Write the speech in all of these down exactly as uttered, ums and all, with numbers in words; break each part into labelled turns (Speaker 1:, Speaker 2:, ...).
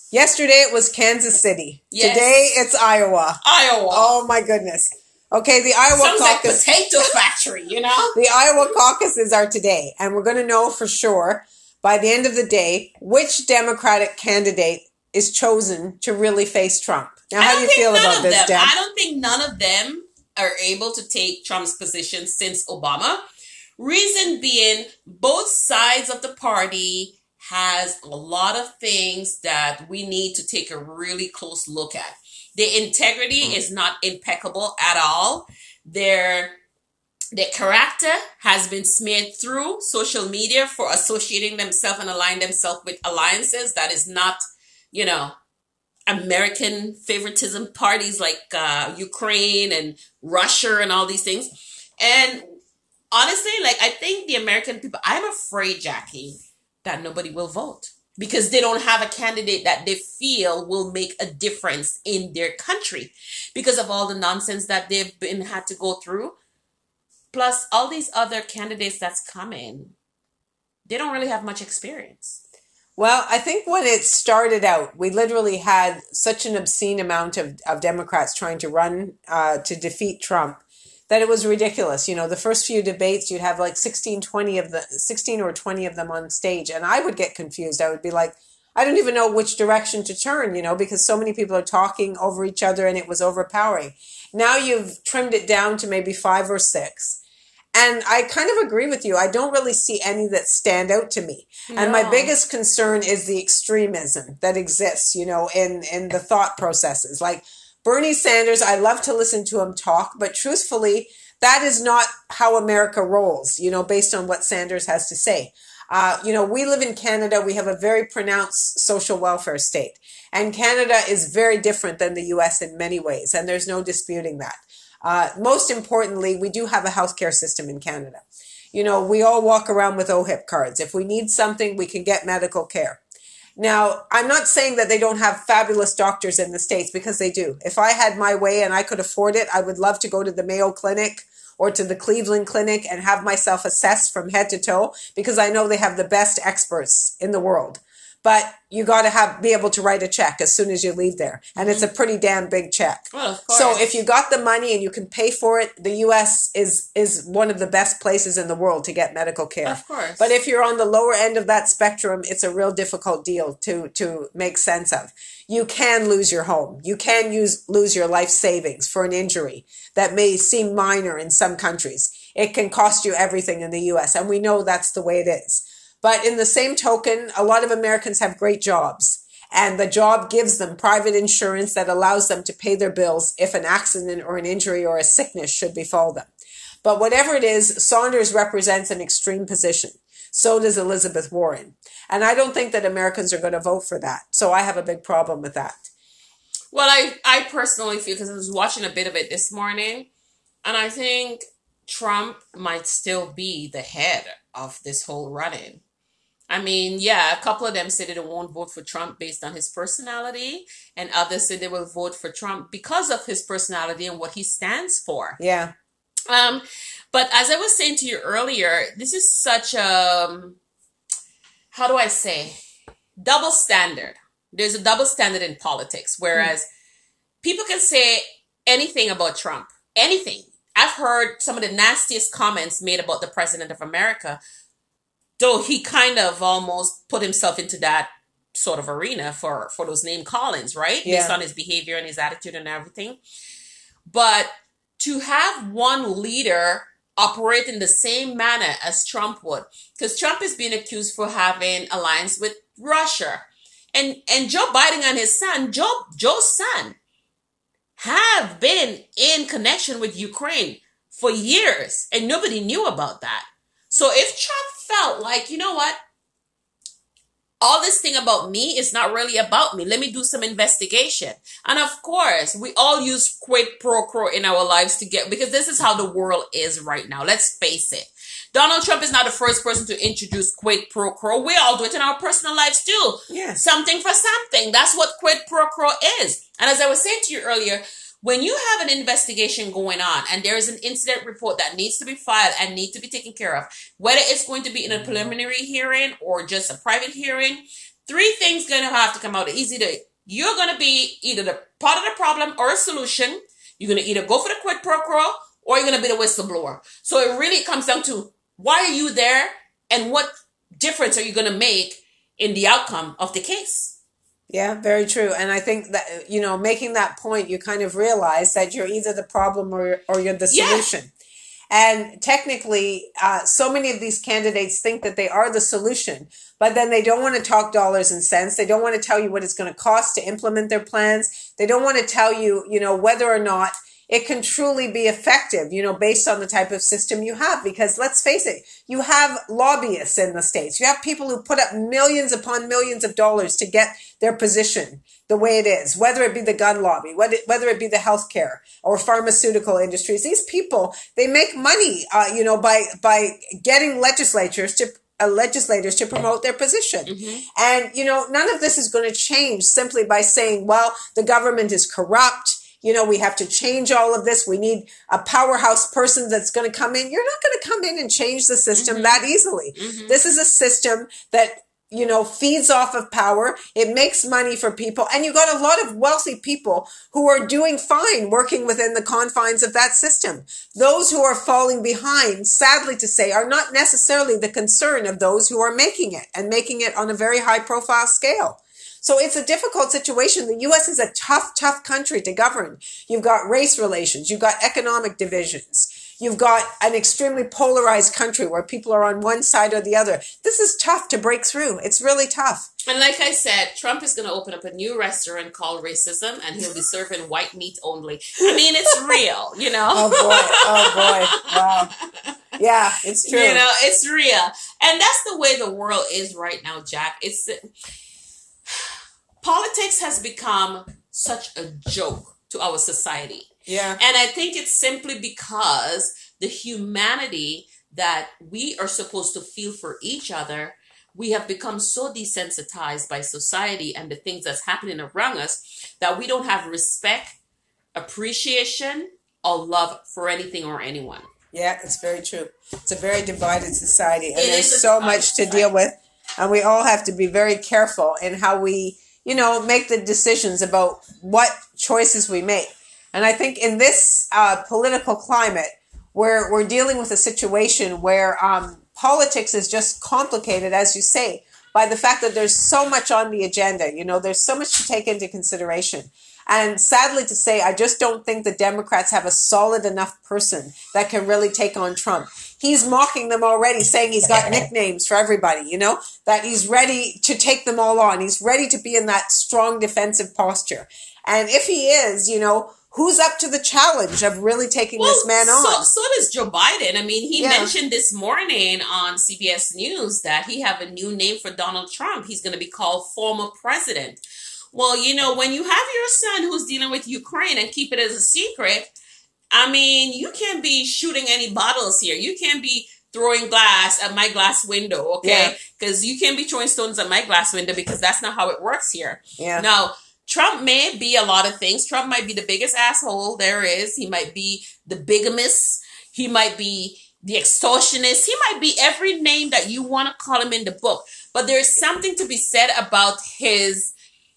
Speaker 1: Yesterday it was Kansas City.
Speaker 2: Yes.
Speaker 1: Today it's Iowa.
Speaker 2: Iowa.
Speaker 1: Oh my goodness. Okay, the Iowa
Speaker 2: Sounds
Speaker 1: caucus.
Speaker 2: like potato factory, you know?
Speaker 1: The Iowa caucuses are today, and we're going to know for sure by the end of the day which Democratic candidate is chosen to really face Trump. Now, how do you feel about this,
Speaker 2: them,
Speaker 1: Deb?
Speaker 2: I don't think none of them are able to take Trump's position since Obama. Reason being, both sides of the party has a lot of things that we need to take a really close look at. The integrity mm. is not impeccable at all. Their, their character has been smeared through social media for associating themselves and aligning themselves with alliances that is not, you know, American favoritism parties like uh, Ukraine and Russia and all these things. And honestly, like, I think the American people, I'm afraid, Jackie, that nobody will vote because they don't have a candidate that they feel will make a difference in their country because of all the nonsense that they've been had to go through. Plus, all these other candidates that's coming, they don't really have much experience.
Speaker 1: Well, I think when it started out, we literally had such an obscene amount of, of Democrats trying to run uh, to defeat Trump that it was ridiculous. You know, the first few debates, you'd have like sixteen, twenty of the sixteen or twenty of them on stage. And I would get confused. I would be like, I don't even know which direction to turn, you know, because so many people are talking over each other and it was overpowering. Now you've trimmed it down to maybe five or six. And I kind of agree with you. I don't really see any that stand out to me. No. And my biggest concern is the extremism that exists, you know, in, in the thought processes. Like Bernie Sanders, I love to listen to him talk, but truthfully, that is not how America rolls, you know, based on what Sanders has to say. Uh, you know, we live in Canada. We have a very pronounced social welfare state. And Canada is very different than the U S in many ways. And there's no disputing that. Uh, most importantly, we do have a healthcare system in Canada. You know, we all walk around with O H I P cards. If we need something, we can get medical care. Now, I'm not saying that they don't have fabulous doctors in the States, because they do. If I had my way and I could afford it, I would love to go to the Mayo Clinic or to the Cleveland Clinic and have myself assessed from head to toe, because I know they have the best experts in the world. But you got to have be able to write a check as soon as you leave there. And mm-hmm. it's a pretty damn big check.
Speaker 2: Well, of course.
Speaker 1: So if you got the money and you can pay for it, the U S is is one of the best places in the world to get medical care.
Speaker 2: Of course.
Speaker 1: But if you're on the lower end of that spectrum, it's a real difficult deal to, to make sense of. You can lose your home. You can use lose your life savings for an injury that may seem minor in some countries. It can cost you everything in the U S, and we know that's the way it is. But in the same token, a lot of Americans have great jobs, and the job gives them private insurance that allows them to pay their bills if an accident or an injury or a sickness should befall them. But whatever it is, Saunders represents an extreme position. So does Elizabeth Warren. And I don't think that Americans are going to vote for that. So I have a big problem with that.
Speaker 2: Well, I, I personally feel, because I was watching a bit of it this morning, and I think Trump might still be the head of this whole run-in. I mean, yeah, a couple of them said they won't vote for Trump based on his personality, and others said they will vote for Trump because of his personality and what he stands for.
Speaker 1: Yeah.
Speaker 2: Um, but as I was saying to you earlier, this is such a, how do I say, double standard. There's a double standard in politics, whereas mm. people can say anything about Trump, anything. I've heard some of the nastiest comments made about the president of America, though he kind of almost put himself into that sort of arena for, for those name callings, right?
Speaker 1: Yeah.
Speaker 2: Based on his behavior and his attitude and everything. But to have one leader operate in the same manner as Trump would, because Trump is being accused for having alliance with Russia. And and Joe Biden and his son, Joe Joe's son, have been in connection with Ukraine for years, and nobody knew about that. So if Trump felt like, you know what, all this thing about me is not really about me, let me do some investigation. And of course, we all use quid pro quo in our lives to get, because this is how the world is right now. Let's face it. Donald Trump is not the first person to introduce quid pro quo. We all do it in our personal lives too.
Speaker 1: Yes.
Speaker 2: Something for something. That's what quid pro quo is. And as I was saying to you earlier, when you have an investigation going on and there is an incident report that needs to be filed and need to be taken care of, whether it's going to be in a preliminary hearing or just a private hearing, three things going to have to come out. It's either you're going to be either the part of the problem or a solution. You're going to either go for the quid pro quo or you're going to be the whistleblower. So it really comes down to why are you there and what difference are you going to make in the outcome of the case?
Speaker 1: Yeah, very true. And I think that, you know, making that point, you kind of realize that you're either the problem or, or you're the solution. Yeah. And technically, uh, so many of these candidates think that they are the solution, but then they don't want to talk dollars and cents. They don't want to tell you what it's going to cost to implement their plans. They don't want to tell you, you know, whether or not it can truly be effective, you know, based on the type of system you have. Because let's face it, you have lobbyists in the States. You have people who put up millions upon millions of dollars to get their position the way it is, whether it be the gun lobby, whether it be the healthcare or pharmaceutical industries. These people, they make money, uh, you know, by by getting legislatures to uh, legislators to promote their position. Mm-hmm. And, you know, none of this is going to change simply by saying, well, the government is corrupt. You know, we have to change all of this. We need a powerhouse person that's going to come in. You're not going to come in and change the system mm-hmm. that easily. Mm-hmm. This is a system that, you know, feeds off of power. It makes money for people. And you've got a lot of wealthy people who are doing fine working within the confines of that system. Those who are falling behind, sadly to say, are not necessarily the concern of those who are making it and making it on a very high profile scale. So it's a difficult situation. The U S is a tough, tough country to govern. You've got race relations. You've got economic divisions. You've got an extremely polarized country where people are on one side or the other. This is tough to break through. It's really tough.
Speaker 2: And like I said, Trump is going to open up a new restaurant called Racism, and he'll be serving white meat only. I mean, it's real, you know?
Speaker 1: Oh, boy. Oh, boy. Wow. Yeah, it's true.
Speaker 2: You know, it's real. And that's the way the world is right now, Jack. It's... Politics has become such a joke to our society.
Speaker 1: Yeah.
Speaker 2: And I think it's simply because the humanity that we are supposed to feel for each other, we have become so desensitized by society and the things that's happening around us that we don't have respect, appreciation, or love for anything or anyone.
Speaker 1: Yeah, it's very true. It's a very divided society. And it there's so much to deal with. And we all have to be very careful in how we, you know, make the decisions about what choices we make. And I think in this uh, political climate, where we're dealing with a situation where um, politics is just complicated, as you say, by the fact that there's so much on the agenda. You know, there's so much to take into consideration. And sadly to say, I just don't think the Democrats have a solid enough person that can really take on Trump. He's mocking them already, saying he's got nicknames for everybody, you know, that he's ready to take them all on. He's ready to be in that strong defensive posture. And if he is, you know, who's up to the challenge of really taking
Speaker 2: well,
Speaker 1: this man on?
Speaker 2: So, so does Joe Biden. I mean, he
Speaker 1: yeah.
Speaker 2: mentioned this morning on C B S News that he have a new name for Donald Trump. He's going to be called former president. Well, you know, when you have your son who's dealing with Ukraine and keep it as a secret, I mean, you can't be shooting any bottles here. You can't be throwing glass at my glass window, okay? Because yeah. you can't be throwing stones at my glass window because that's not how it works here.
Speaker 1: Yeah.
Speaker 2: Now, Trump may be a lot of things. Trump might be the biggest asshole there is. He might be the bigamist. He might be the extortionist. He might be every name that you want to call him in the book. But there's something to be said about his,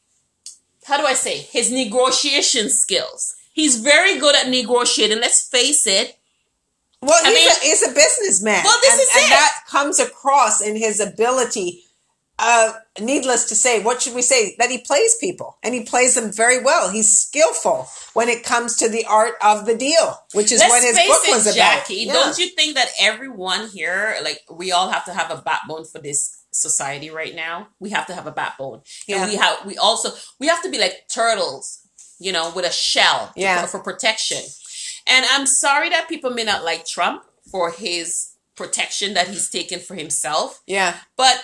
Speaker 2: how do I say, his negotiation skills. He's very good at negotiating. Let's face it.
Speaker 1: Well,
Speaker 2: I
Speaker 1: he's,
Speaker 2: mean,
Speaker 1: a, he's a businessman.
Speaker 2: Well, this
Speaker 1: and,
Speaker 2: is
Speaker 1: and
Speaker 2: it.
Speaker 1: that comes across in his ability. Uh, needless to say, what should we say? That he plays people, and he plays them very well. He's skillful when it comes to the art of the deal, which is
Speaker 2: Let's
Speaker 1: what his
Speaker 2: face
Speaker 1: book
Speaker 2: it,
Speaker 1: was
Speaker 2: Jackie,
Speaker 1: about. Yeah.
Speaker 2: Don't you think that everyone here, like, we all have to have a backbone for this society right now? We have to have a backbone.
Speaker 1: Yeah.
Speaker 2: And we have, we also, we have to be like turtles, you know, with a shell
Speaker 1: yeah.
Speaker 2: for, for protection. And I'm sorry that people may not like Trump for his protection that he's taken for himself.
Speaker 1: Yeah.
Speaker 2: But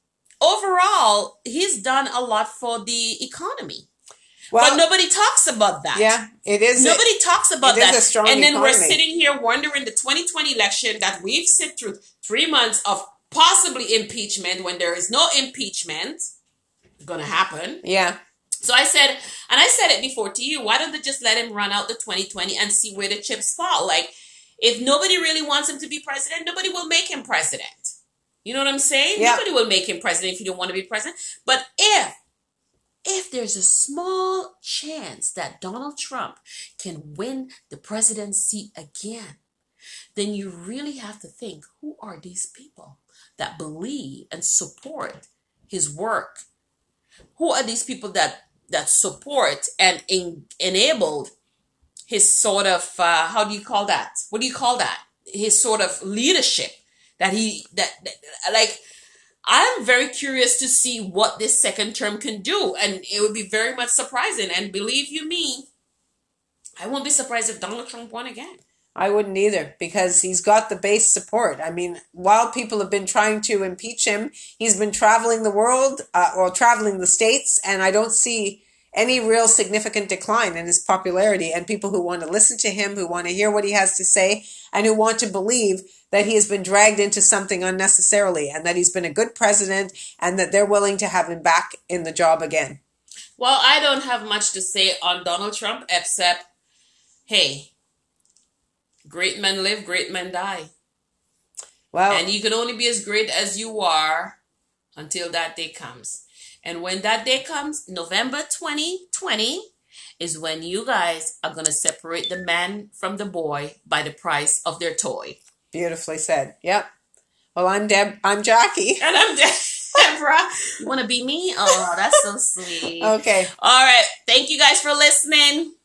Speaker 2: overall, he's done a lot for the economy. Well, but nobody talks about that.
Speaker 1: Yeah, it is.
Speaker 2: Nobody a, talks about
Speaker 1: it
Speaker 2: that.
Speaker 1: Is a strong
Speaker 2: and then
Speaker 1: economy.
Speaker 2: We're sitting here wondering the twenty twenty election that we've sit through three months of possibly impeachment when there is no impeachment going to happen.
Speaker 1: Yeah.
Speaker 2: So I said, and I said it before to you, why don't they just let him run out the twenty twenty and see where the chips fall? Like, if nobody really wants him to be president, nobody will make him president. You know what I'm saying?
Speaker 1: Yeah.
Speaker 2: Nobody will make him president if you don't want to be president. But if if there's a small chance that Donald Trump can win the presidency again, then you really have to think, who are these people that believe and support his work? Who are these people that that support and en- enabled his sort of uh, how do you call that? What do you call that? His sort of leadership that he that, that like. I'm very curious to see what this second term can do, and it would be very much surprising. And believe you me, I won't be surprised if Donald Trump won again.
Speaker 1: I wouldn't either, because he's got the base support. I mean, while people have been trying to impeach him, he's been traveling the world uh, or traveling the states, and I don't see any real significant decline in his popularity. And people who want to listen to him, who want to hear what he has to say, and who want to believe that he has been dragged into something unnecessarily, and that he's been a good president, and that they're willing to have him back in the job again.
Speaker 2: Well, I don't have much to say on Donald Trump, except, hey, great men live, great men die.
Speaker 1: Well,
Speaker 2: and you can only be as great as you are until that day comes. And when that day comes, November twenty twenty, is when you guys are going to separate the man from the boy by the price of their toy.
Speaker 1: Beautifully said. Yep. Well, I'm Deb. I'm Jackie.
Speaker 2: And I'm Deborah. You want to be me? Oh, that's so sweet.
Speaker 1: Okay.
Speaker 2: All right. Thank you guys for listening.